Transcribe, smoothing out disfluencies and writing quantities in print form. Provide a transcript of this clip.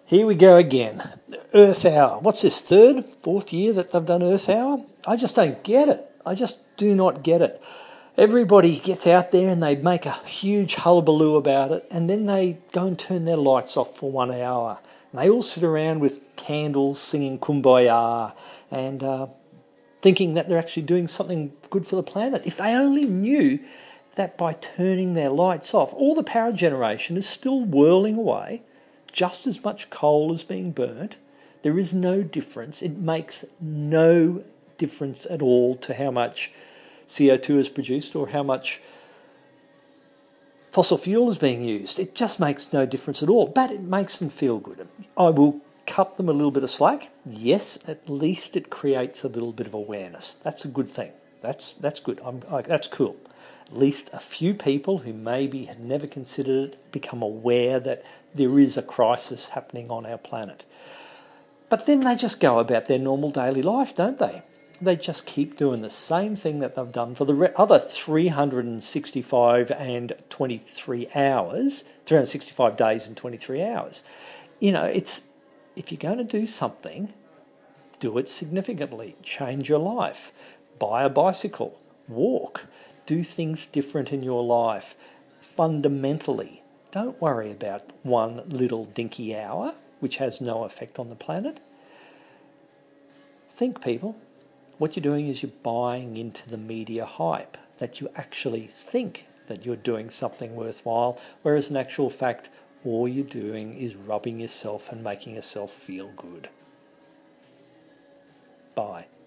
Here we go again. Earth Hour. What's this, third, fourth year that they've done Earth Hour? I just don't get it. I just do not get it. Everybody gets out there and they make a huge hullabaloo about it, and then they go and turn their lights off for 1 hour. And they all sit around with candles singing Kumbaya and thinking that they're actually doing something good for the planet. If they only knew that by turning their lights off, all the power generation is still whirling away, just as much coal is being burnt. There is no difference. It makes no difference at all to how much CO2 is produced or how much fossil fuel is being used. It just makes no difference at all, but it makes them feel good. I will cut them a little bit of slack. Yes, at least it creates a little bit of awareness. That's a good thing. That's good. That's cool. At least a few people who maybe had never considered it become aware that there is a crisis happening on our planet. But then they just go about their normal daily life, don't they? They just keep doing the same thing that they've done for the other 365 and 23 hours, 365 days and 23 hours. You know, if you're going to do something, do it significantly. Change your life. Buy a bicycle. Walk. Do things different in your life. Fundamentally. Don't worry about one little dinky hour, which has no effect on the planet. Think, people. What you're doing is you're buying into the media hype, that you actually think that you're doing something worthwhile, whereas in actual fact, all you're doing is rubbing yourself and making yourself feel good. Bye.